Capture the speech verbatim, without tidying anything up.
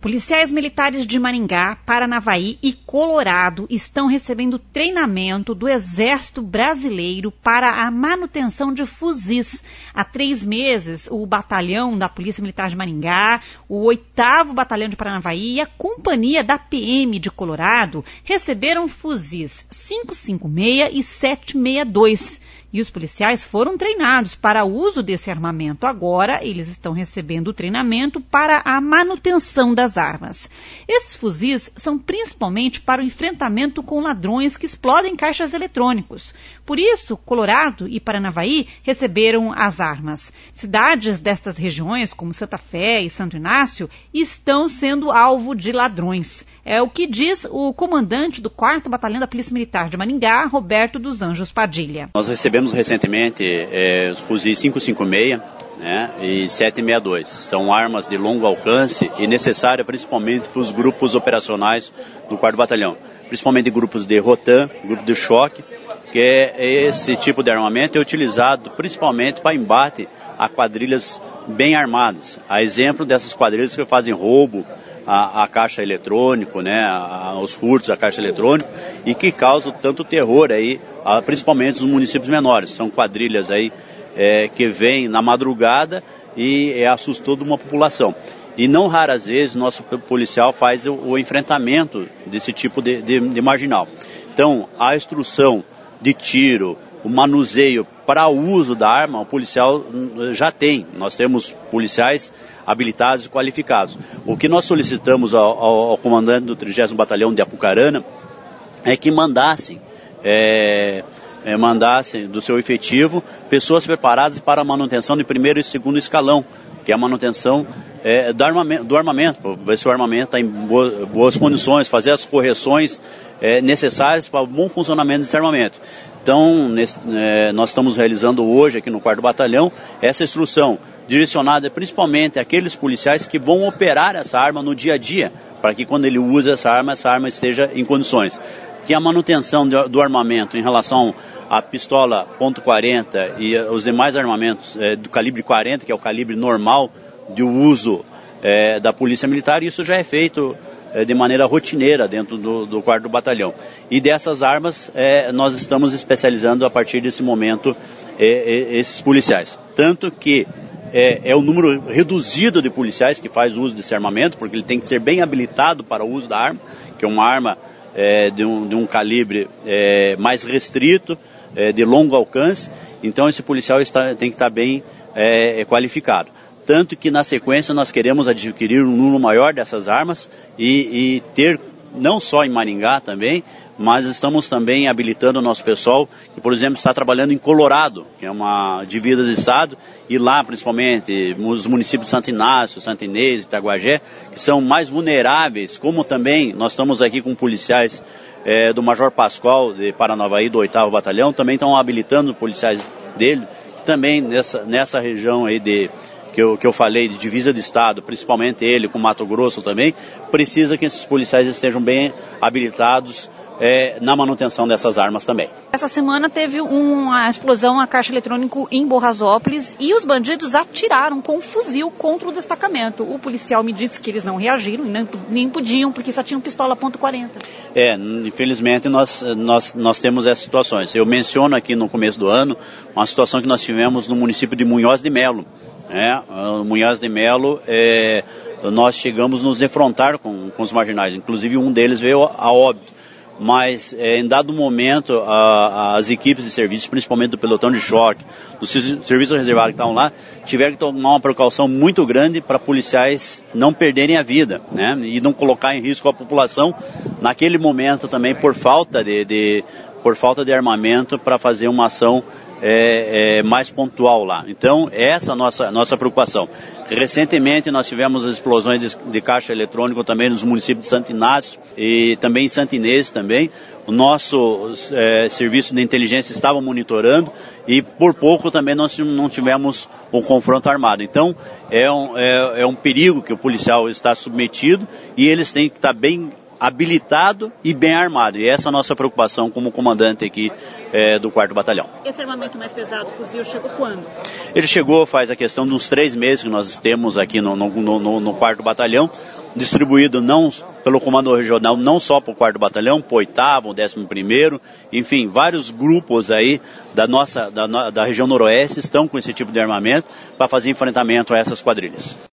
Policiais militares de Maringá, Paranavaí e Colorado estão recebendo treinamento do Exército Brasileiro para a manutenção de fuzis. Há três meses, o batalhão da Polícia Militar de Maringá, o oitavo Batalhão de Paranavaí e a Companhia da P M de Colorado receberam fuzis cinco cinco seis e sete seis dois. E os policiais foram treinados para o uso desse armamento. Agora, eles estão recebendo o treinamento para a manutenção das armas. Esses fuzis são principalmente para o enfrentamento com ladrões que explodem caixas eletrônicos. Por isso, Colorado e Paranavaí receberam as armas. Cidades destas regiões, como Santa Fé e Santo Inácio, estão sendo alvo de ladrões. É o que diz o comandante do quarto Batalhão da Polícia Militar de Maringá, Roberto dos Anjos Padilha. Nós recebemos recentemente é, os fuzis cinco cinco seis, né, e sete seis dois. São armas de longo alcance e necessárias principalmente para os grupos operacionais do quarto Batalhão. Principalmente grupos de Rotan, grupo de choque, que é esse tipo de armamento é utilizado principalmente para embate a quadrilhas bem armadas. A exemplo dessas quadrilhas que fazem roubo A, a caixa eletrônico, né, a, os furtos da caixa eletrônica e que causam tanto terror aí, a, principalmente nos municípios menores. São quadrilhas aí é, que vêm na madrugada e é, assustou uma população. E não raras vezes nosso policial faz o, o enfrentamento desse tipo de, de, de marginal. Então, a instrução de tiro, o manuseio para o uso da arma, o policial já tem. Nós temos policiais habilitados e qualificados. O que nós solicitamos ao, ao, ao comandante do trigésimo Batalhão de Apucarana é que mandassem, é, é, mandassem do seu efetivo pessoas preparadas para a manutenção de primeiro e segundo escalão, que é a manutenção é, do armamento, do armamento, ver se o armamento está em boas, boas condições, fazer as correções é, necessárias para o bom funcionamento desse armamento. Então, nesse, é, nós estamos realizando hoje aqui no quarto Batalhão essa instrução direcionada principalmente àqueles policiais que vão operar essa arma no dia a dia, para que quando ele usa essa arma, essa arma esteja em condições. Que a manutenção do, do armamento em relação à pistola ponto quarenta e os demais armamentos é, do calibre quarenta, que é o calibre normal de uso é, da Polícia Militar, isso já é feito é, de maneira rotineira dentro do, do quarto Batalhão. E dessas armas é, nós estamos especializando a partir desse momento é, é, esses policiais. Tanto que é, é o número reduzido de policiais que faz uso desse armamento, porque ele tem que ser bem habilitado para o uso da arma, que é uma arma É, de, um, de um calibre é, mais restrito, é, de longo alcance. Então esse policial está, tem que estar bem é, qualificado. Tanto que na sequência nós queremos adquirir um número maior dessas armas e, e ter, não só em Maringá também, mas estamos também habilitando o nosso pessoal, que por exemplo está trabalhando em Colorado, que é uma divisa do estado, e lá principalmente os municípios de Santo Inácio, Santo Inês, Itaguajé, que são mais vulneráveis, como também nós estamos aqui com policiais é, do Major Pascoal, de Paranavaí, do oitavo Batalhão, também estão habilitando policiais dele, que também nessa, nessa região aí de Que eu, que eu falei, de divisa de estado, principalmente ele com Mato Grosso também, precisa que esses policiais estejam bem habilitados é, na manutenção dessas armas também. Essa semana teve uma explosão a caixa eletrônico em Borrasópolis e os bandidos atiraram com um fuzil contra o destacamento. O policial me disse que eles não reagiram e nem, nem podiam, porque só tinham pistola ponto quarenta. É, infelizmente nós, nós, nós temos essas situações. Eu menciono aqui no começo do ano uma situação que nós tivemos no município de Munhoz de Melo. É, no Munhoz de Melo, é, nós chegamos a nos defrontar com, com os marginais, inclusive um deles veio a óbito, mas é, em dado momento a, as equipes de serviço, principalmente do pelotão de choque, do serviço reservado que estavam lá, tiveram que tomar uma precaução muito grande para policiais não perderem a vida, né, e não colocar em risco a população naquele momento também por falta de, de, por falta de armamento para fazer uma ação É, é, mais pontual lá. Então, essa é a nossa, nossa preocupação. Recentemente, nós tivemos as explosões de, de caixa eletrônico também nos municípios de Santo Inácio e também em Santo Inês também. O nosso é, serviço de inteligência estava monitorando e, por pouco, também nós não tivemos um confronto armado. Então, é um, é, é um perigo que o policial está submetido e eles têm que estar bem habilitado e bem armado. E essa é a nossa preocupação como comandante aqui é, do quarto Batalhão. Esse armamento mais pesado, o fuzil, chegou quando? Ele chegou faz a questão de uns três meses que nós temos aqui no, no, no, no quarto Batalhão. distribuído não pelo comando regional, não só para o quarto batalhão, para o oitavo, o décimo primeiro, enfim, vários grupos aí da nossa, da, da região noroeste estão com esse tipo de armamento para fazer enfrentamento a essas quadrilhas.